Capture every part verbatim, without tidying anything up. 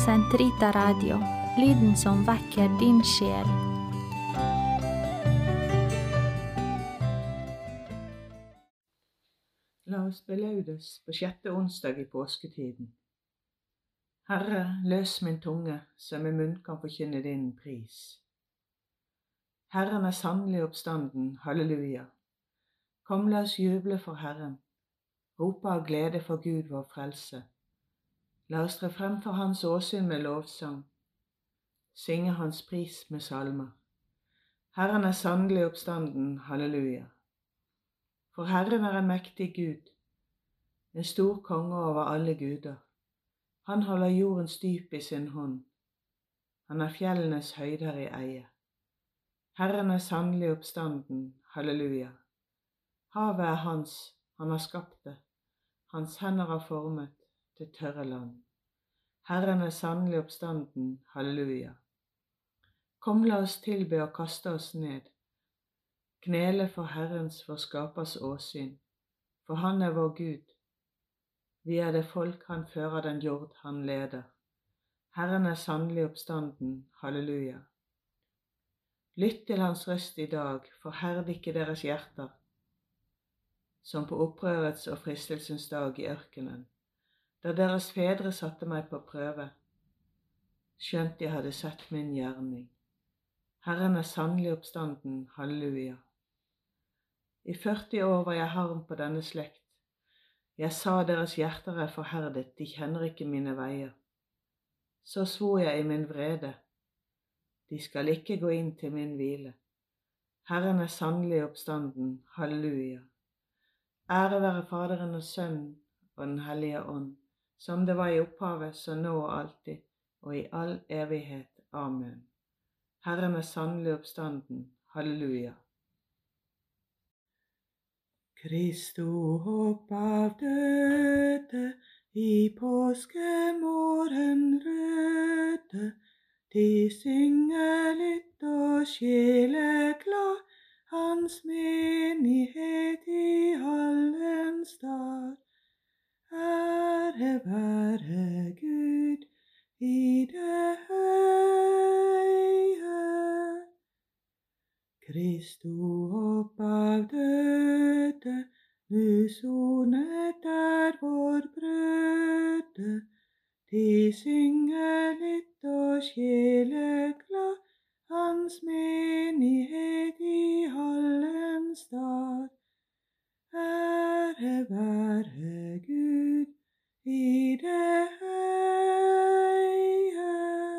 Sentrita Radio, lyden som vekker din sjel. La oss be laudes på sjette onsdag i påsketiden. Herre, løs min tunge, så min munn kan forkynne din pris. Herren er sannelig oppstanden, halleluja. Kom, la oss juble for Herren, rope av glede for Gud vår frelse. La oss tre frem for hans åsyn med lovsang, synge hans pris med salmer. Herren er sannelig oppstanden, halleluja. For Herren er en mektig Gud, en stor konge over alle guder. Han holder jordens dyp i sin hånd. Han er fjellenes høyder i eie. Herren er sannelig oppstanden, halleluja. Havet er hans, han har skapt det. Hans hender har formet det tørre land. Herren er sannelig oppstanden, halleluja. Kom, la oss tilbe og kaste oss ned. Knele for Herrens, vår skapers åsyn, for han er vår Gud. Vi er det folk han fører, den jord han leder. Herren er sannelig oppstanden, halleluja. Lytt til hans røst i dag, forherd ikke deres hjerter, som på opprørets og fristelsens dag i ørkenen, da deres fedre satte meg på prøve, skjønt de hadde sett min gjerning. Herren er sannelig oppstanden, halleluja. I førti år var jeg harm på denne slekt. Jeg sa deres hjerter er forherdet, de kjenner ikke mine veier. Så svor jeg i min vrede, de skal ikke gå inn til min hvile. Herren er sannelig oppstanden, halleluja. Ære være Faderen og Sønnen og den hellige ånd, som det var i opphavet, så nå og alltid, og i all evighet. Amen. Herren er sannelig oppstanden, halleluja. Kristo opp av døde, i påskemorgen røde, de synger lytt og sjeleglad, hans menighet i Hallen stad. Ære være Gud i det høye. Kristo opp av døde, nu sonet er vår brøde. De synger lytt og sjeleglad, hans menighet i Hallen stad. Ære være Gud i det høye.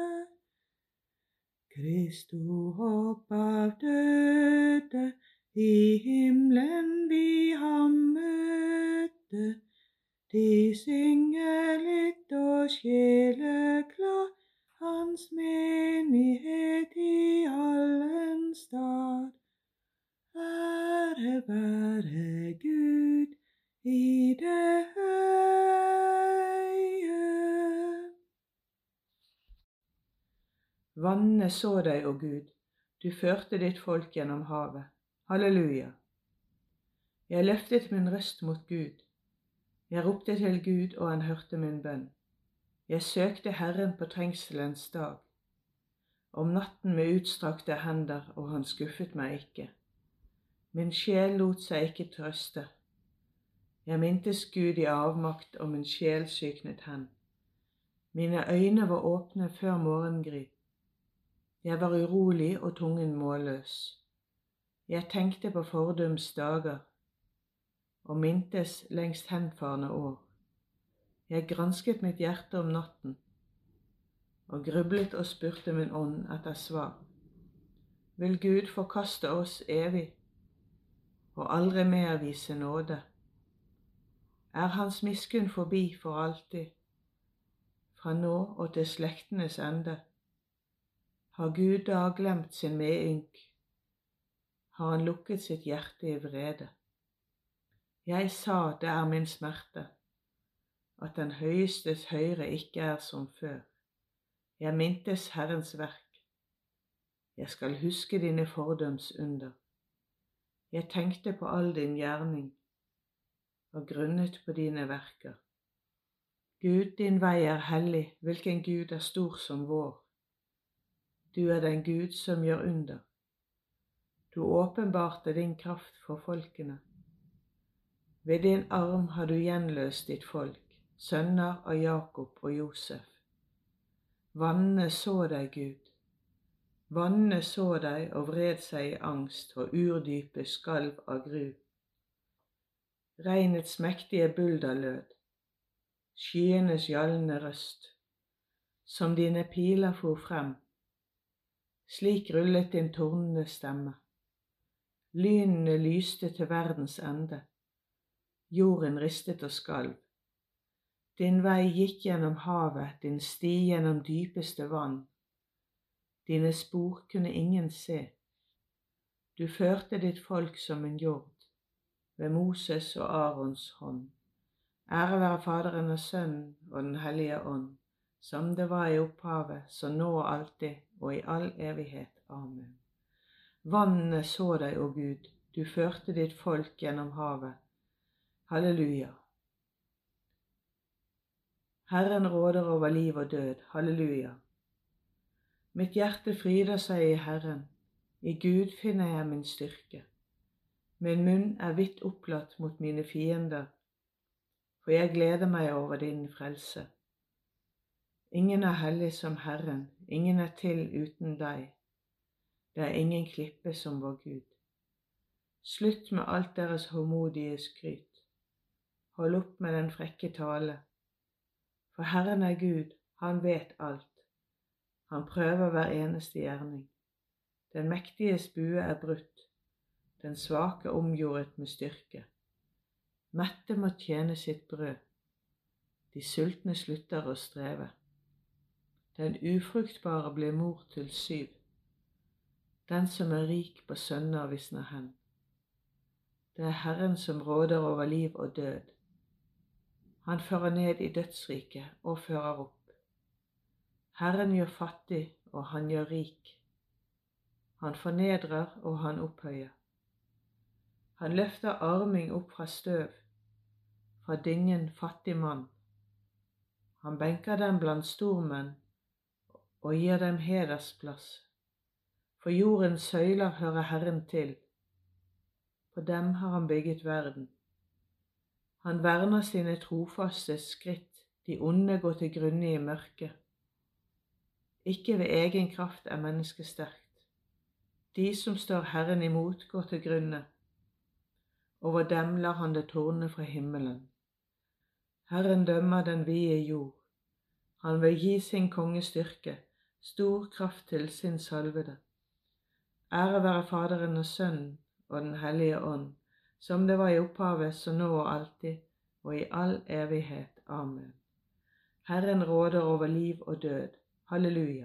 Kristo opp av døde, i himmelen vi ham møtte. De synger lytt og sjeleglad, hans menighet i Hallen stad. Ære være Gud i det høye. Vannene så deg, å Gud, du førte ditt folk gjennom havet. Halleluja. Jeg løftet min røst mot Gud. Jeg ropte til Gud, og han hørte min bønn. Jeg søkte Herren på trengselens dag, om natten med utstrakte hender, og han skuffet meg ikke. Min sjel lot seg ikke trøste. Jeg mintes Gud i avmakt, og min sjel syknet hen. Mine øyne var åpne før morgengry. Jeg var urolig og tungen målløs. Jeg tenkte på fordums dager, og mintes lengst henfarne år. Jeg gransket mitt hjerte om natten, og grublet og spurte min ånd etter svar. Vil Gud forkaste oss evig, og aldri mer vise nåde? Er hans miskunn forbi for alltid, fra nå og til slektenes ende? Har Gud da glemt sin medynk? Har han lukket sitt hjerte i vrede? Jeg sa, det er min smerte, at den høyestes høyre ikke er som før. Jeg mintes Herrens verk. Jeg skal huske dine fordums under. Jeg tenkte på all din gjerning, og grunnet på dine verker. Gud, din vei er hellig, hvilken Gud er stor som vår. Du er den Gud som gjør under. Du åpenbarte din kraft for folkene. Ved din arm har du gjenløst ditt folk, sønner av Jakob og Josef. Vannene så deg, Gud. Vannene så deg og vred seg i angst, og urdypet skalv av gru. Regnets mektige bulderlød, skyenes gjallende røst, som dine piler for frem. Slik rullet din tornende stemme. Lynene lyste til verdens ende. Jorden ristet og skalv. Din vei gikk gjennom havet, din sti gjennom dypeste vann. Dine spor kunne ingen se. Du førte ditt folk som en jord, ved Moses og Arons hånd. Ære være Faderen og Sønnen og Den hellige ånd, som det var i opphavet, så nå og alltid, og i all evighet. Amen. Vannene så deg, å Gud, du førte ditt folk gjennom havet. Halleluja. Herren råder over liv og død. Halleluja. Mitt hjerte fryder seg i Herren, i Gud finner jeg min styrke. Min munn er vidt opplatt mot mine fiender, for jeg gleder meg over din frelse. Ingen er hellig som Herren, ingen er til uten deg. Det er ingen klippe som vår Gud. Slutt med alt deres håmodige skryt. Hold opp med den frekke tale. For Herren er Gud, han vet alt. Han prøver hver eneste gjerning. Den mektiges bue er brutt, den svake omgjordet med styrke. Mette må tjene sitt brød, de sultne slutter å streve. Den ufruktbare blir mor til syv, den som er rik på sønner visner hen. Det er Herren som råder over liv og død. Han fører ned i dødsriket og fører opp. Herren gjør fattig, og han gjør rik. Han fornedrer, og han opphøyer. Han løfter arming opp fra støv, fra dyngen fattig mann. Han benker dem blant stormenn, og gir dem hedersplass. For jordens søyler hører Herren til. På dem har han bygget verden. Han verner sine trofaste skritt, de onde går til grunne i mørket. Ikke ved egen kraft er mennesket sterkt. De som står Herren imot, går til grunne. Over dem lar han det tårne fra himmelen. Herren dømmer den vide jord. Han vil gi sin konge styrke, stor kraft til sin salvede. Ære være Faderen og Sønnen og Den hellige ånd, som det var i opphavet, så nå og alltid, og i all evighet. Amen. Herren råder over liv og død. Halleluja.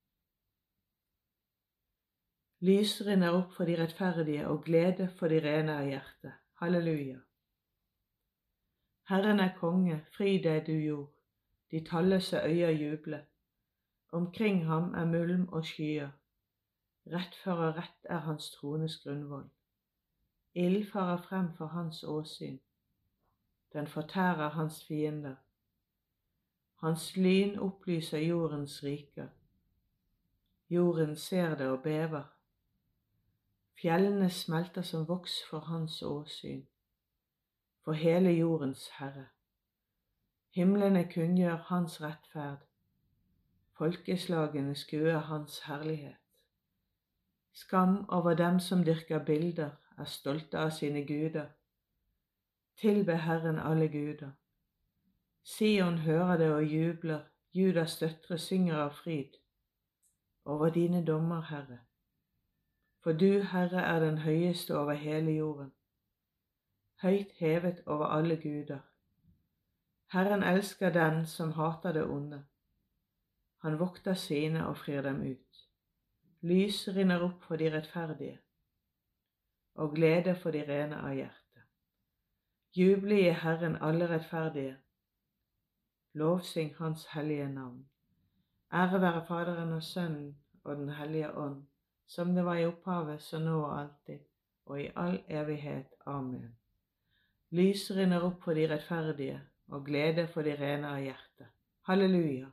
Lys rinner opp for de rettferdige og glede for de rene av hjerte. Halleluja. Herren er konge, fri deg du jord, de talløse øyer juble. Omkring ham er mulm og skyer, rettfører rett er hans trones grunnvoll. Ild farer frem for hans åsyn, den fortærer hans fiender. Hans lyn opplyser jordens riker. Jorden ser det og bever. Fjellene smelter som voks for hans åsyn, for hele jordens Herre. Himlene kunngjør hans rettferd, folkeslagene skuer hans herlighet. Skam over dem som dyrker bilder, er stolte av sine guder. Tilbe Herren alle guder. Sion hører det og jubler, Judas døtre synger av fryd. Over dine dommer, Herre. For du, Herre, er den høyeste over hele jorden, høyt hevet over alle guder. Herren elsker den som hater det onde. Han vokter sine og frir dem ut. Lys rinner opp for de rettferdige, og glede for de rene av hjerte. Juble i Herren alle rettferdige. Lovsyng hans hellige navn. Ære være Faderen og Sønnen og Den hellige ånd, som det var i opphavet, så nå og alltid, og i all evighet. Amen. Lys rinner opp for de rettferdige, og glede for de rene av hjerte. Halleluja.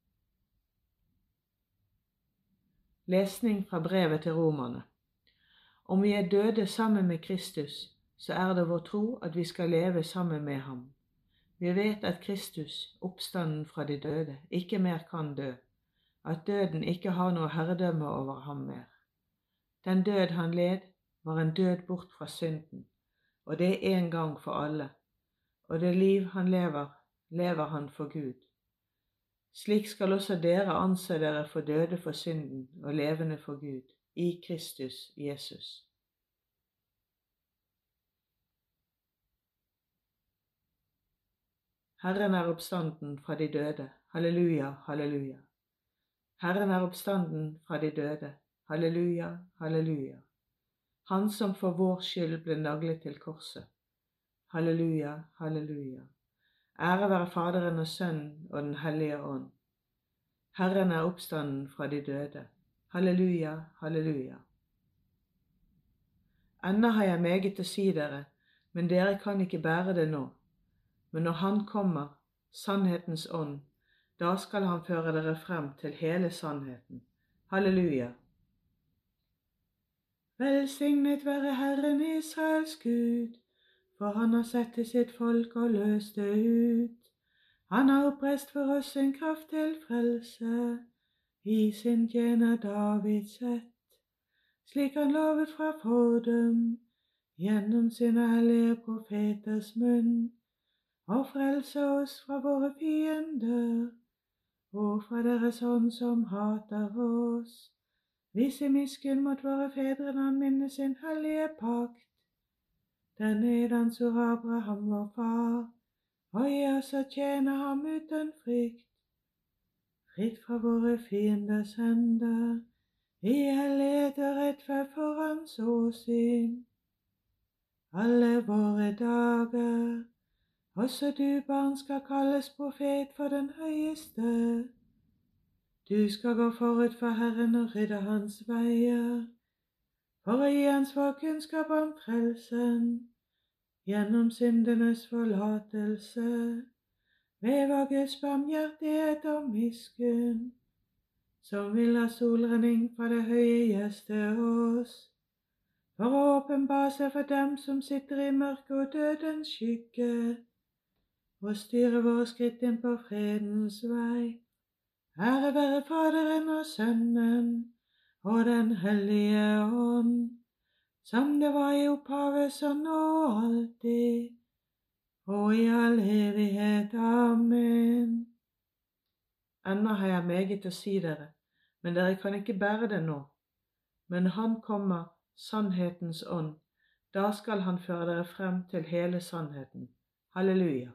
Lesning fra brevet til romerne. Om vi er døde sammen med Kristus, så er det vår tro at vi skal leve sammen med ham. Vi vet at Kristus, oppstanden fra de døde, ikke mer kan dø, at døden ikke har noe herredømme over ham mer. Den død han led, var en død bort fra synden, og det er en gang for alle, og det liv han lever, lever han for Gud. Slik skal også dere anse dere for døde for synden og levende for Gud, i Kristus Jesus. Herren er oppstanden fra de døde. Halleluja, halleluja. Herren er oppstanden fra de døde. Halleluja, halleluja. Han som for vår skyld ble naglet til korset. Halleluja, halleluja. Ære være Faderen og Sønnen og Den hellige ånd. Herren er oppstanden fra de døde. Halleluja, halleluja. Ennå har jeg meget å si dere, men dere kan ikke bære det nå. Men når Han kommer, sannhetens ånd, da skal Han føre dere frem til hele sannheten. Halleluja. Velsignet være Herren Israels Gud, for Han har sett til sitt folk og løst det ut. Han har oppreist for oss en kraft til frelse, i sin tjener Davids ett, slik Han lovet fra fordum, gjennom sine hellige profeters munn, og frelse oss fra våre fiender, og fra deres hånd som hater oss. Vise miskunn mot våre fedre når Han minnes sin hellige pakt, der nedansord Abraham vår far, og gi oss å tjene ham uten frykt, fritt fra våre fienders hender, i hellighet og rettferd for Hans åsyn. Alle våre dager, også du, barn, skal kalles profet for den høyeste. Du skal gå forut for Herren og rydde hans veier, for å gi hans folk kunnskap om frelsen, gjennom syndenes forlatelse, ved vår Guds barmhjertighet og miskunn, som vil ha solrenning fra det høye gjeste oss, for å åpenbare seg for dem som sitter i mørket og dødens skygge, og styre våre skritt inn på fredens vei. Ære være Faderen og Sønnen og Den hellige ånd, som det var i opphavet, så nå og alltid, og i all evighet. Amen. Ennå har jeg meget å si dere, men dere kan ikke bære det nå. Men Han kommer, sannhetens ånd, da skal Han føre dere frem til hele sannheten. Halleluja.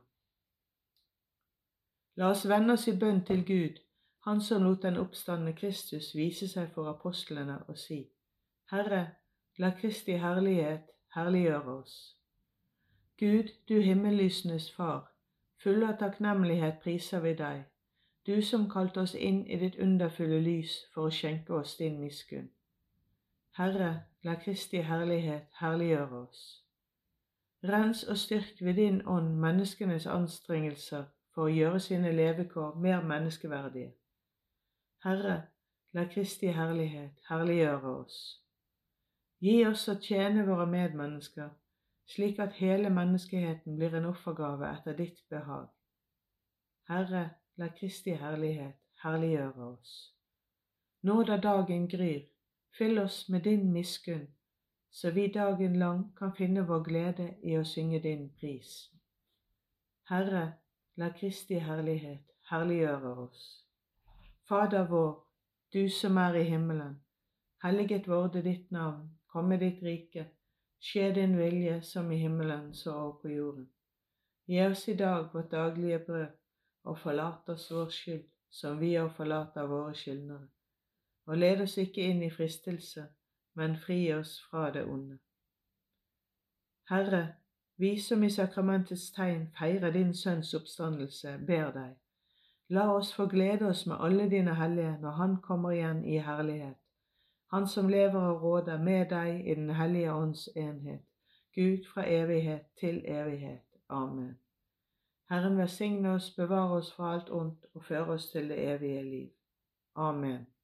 La oss vende oss i bønn til Gud, Han som lot den oppstandne Kristus vise seg for apostlene og si: Herre, la Kristi herlighet herliggjøre oss. Gud, du himmellysenes Far, full av takknemlighet priser vi deg, du som kalte oss inn i ditt underfulle lys for å skjenke oss din miskunn. Herre, la Kristi herlighet herliggjøre oss. Rens og styrk ved din ånd menneskenes anstrengelser for å gjøre sine levekår mer menneskeverdige. Herre, la Kristi herlighet herliggjøre oss. Gi oss å tjene våre medmennesker, slik at hele menneskeheten blir en offergave etter ditt behag. Herre, la Kristi herlighet herliggjøre oss. Nå da dagen gryr, fyll oss med din miskunn, så vi dagen lang kan finne vår glede i å synge din pris. Herre, la Kristi herlighet herliggjøre oss. Fader vår, du som er i himmelen, helliget vorde ditt navn, komme ditt rike, skje din vilje som i himmelen så også på jorden. Gi oss i dag vårt daglige brød, og forlat oss vår skyld, som vi også forlater våre skyldnere. Og led oss ikke inn i fristelse, men fri oss fra det onde. Herre, vi som i sakramentets tegn feirer din sønns oppstandelse, ber deg. La oss få glede oss med alle dine hellige når han kommer igjen i herlighet. Han som lever og råder med deg i den hellige ånds enhet, Gud fra evighet til evighet. Amen. Herren velsigne oss, bevare oss fra alt ondt og føre oss til det evige liv. Amen.